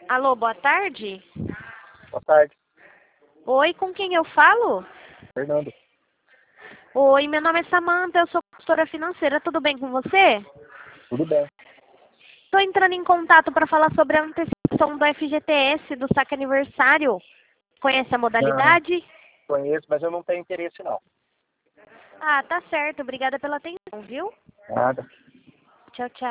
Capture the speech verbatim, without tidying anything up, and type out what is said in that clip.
Alô, boa tarde. Boa tarde, Oi, com quem eu falo? Fernando. Oi, meu nome é Samantha, eu sou consultora financeira, tudo bem com você? Tudo bem? Estou entrando em contato para falar sobre a antecipação do F G T S, do saque aniversário. Conhece a Não, modalidade? conheço, mas eu não tenho interesse não. Ah, tá certo, obrigada pela atenção, viu? Nada. Tchau, tchau.